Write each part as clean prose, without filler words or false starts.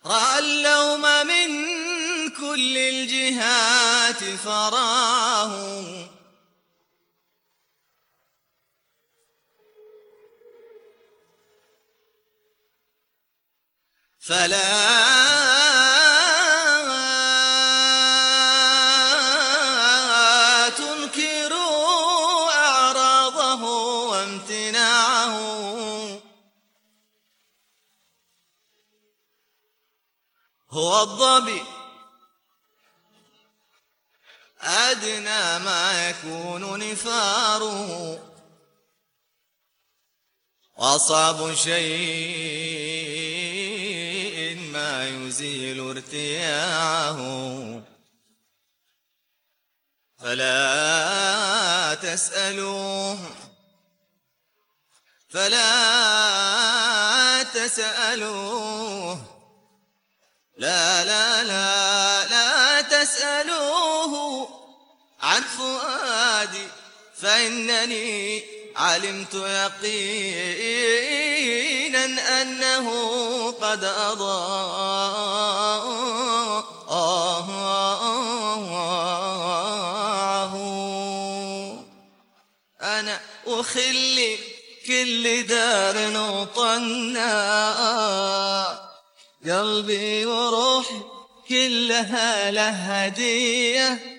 رأى اللوم من كل الجهات فراه، فلا تنكروا أعراضه وامتناعه، هو الظبي أدنى ما يكون نفاره، وأصعب شيء ما يزيل ارتياعه، فلا تسألوه لا تسألوه عن فؤادي، فإنني علمت يقينا أنه قد أضاعه. أنا أخلي كل دار وطنا، قلبي وروحي كلها له هدية.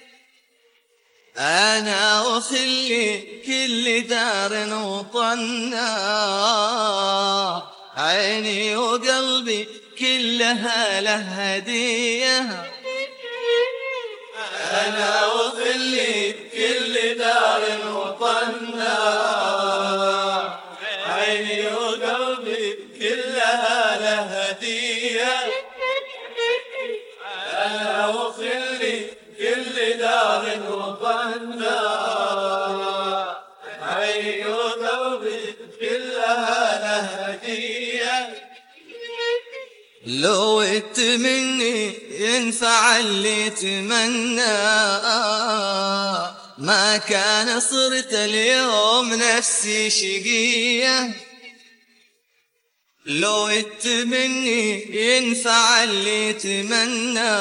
أنا أخلي كل دار وطنا، عيني وقلبي كلها له هدية. أنا أخلي كل دار وطنا، عيني وقلبي كلها له هدية. أنا أخلي كل دار وطنا، عيني وقلبي كلها له هدية. لو مني ينفع اللي تمنى، ما كان صرت اليوم نفسي شقية. لو مني ينفع اللي تمنى،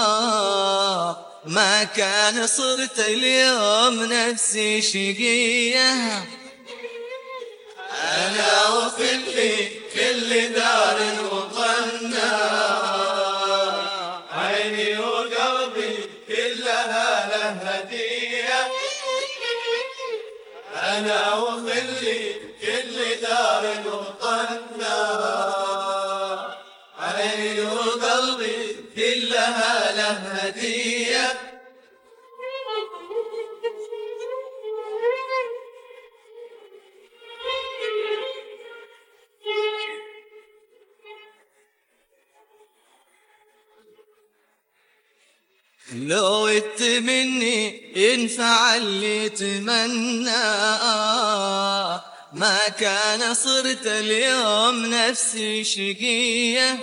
ما كان صرت اليوم نفسي شقية. أنا أخلي كل دار وطنا، عيني وقلبي كلها له هدية. أنا أخلي كل دار وطنا، عيني وقلبي كلها له هدية. لو مني ينفع اللي تمنى، ما كان صرت اليوم نفسي شقية.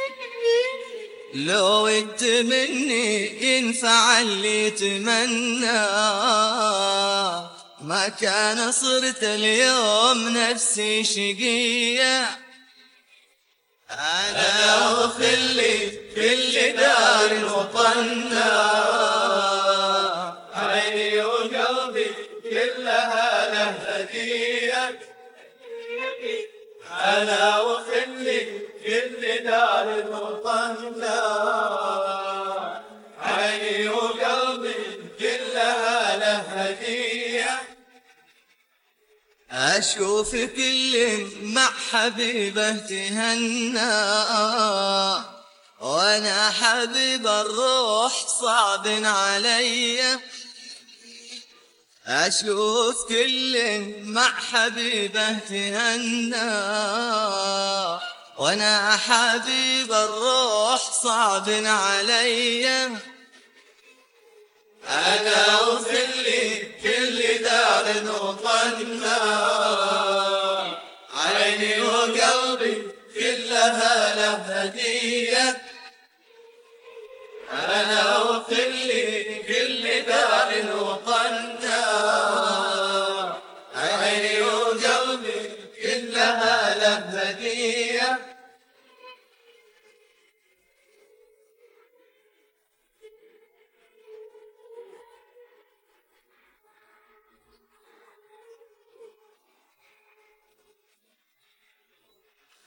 لو مني ينفع اللي تمنى، ما كان صرت اليوم نفسي شقية. أنا أخلي كل دار وطنا، عيني وقلبي كلها له هدية. أنا أخلي كل دار وطنا، عيني وقلبي كلها له هدية. أشوف كل مع حبيبه تهنى، وأنا حبيب الروح صعب علي. أشوف كل مع حبيبه تهنى، وأنا حبيب الروح صعب علي. أنا أخلي كل دار وطنا، عيني وقلبي كلها له هدية. أنا أخلي كل دار وطنا، عيني وقلبي كلها له هدية.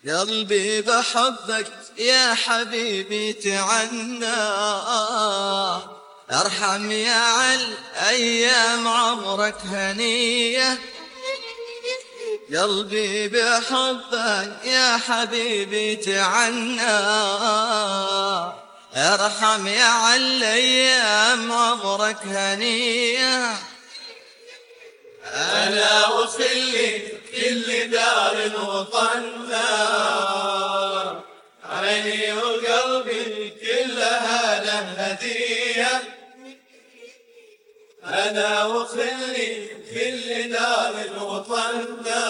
قلبي بحبك يا حبيبي تعنى، ارحم يا عل ايام عمرك هنية. قلبي بحبك يا حبيبي تعنى، ارحم يا عل ايام عمرك هنية. أنا وخلي كل دار وطننا، عيني وقلبي كلها له هدية. أنا وخلي كل دار وطننا،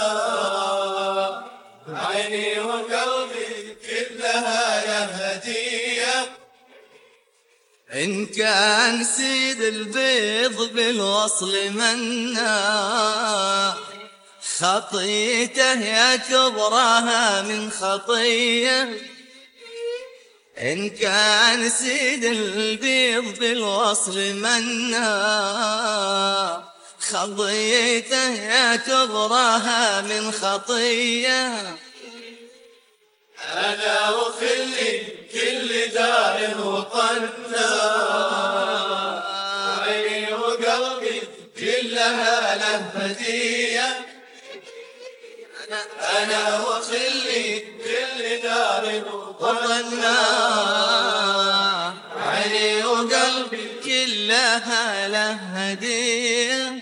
عيني وقلبي كلها له هدية. إن كان سيد البيض بالوصل منا، خطيته يا كبرها من خطية. إن كان سيد البيض بالوصل منا، خطيته يا كبرها من خطية. أنا وخلي كل دار وطننا، عيني وقلبي كلها له هدية. أنا وخلي كل دار وطننا، عيني وقلبي كلها له هدية.